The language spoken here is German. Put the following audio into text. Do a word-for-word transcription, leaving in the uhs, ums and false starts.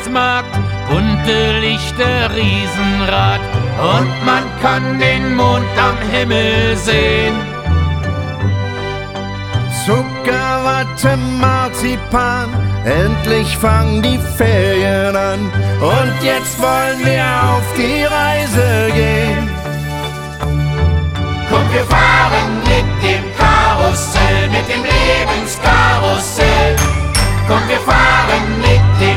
Weihnachtsmarkt, bunte Lichter, Riesenrad und man kann den Mond am Himmel sehen. Zucker, Watte, Marzipan, endlich fangen die Ferien an und jetzt wollen wir auf die Reise gehen. Komm, wir fahren mit dem Karussell, mit dem Lebenskarussell. Komm, wir fahren mit dem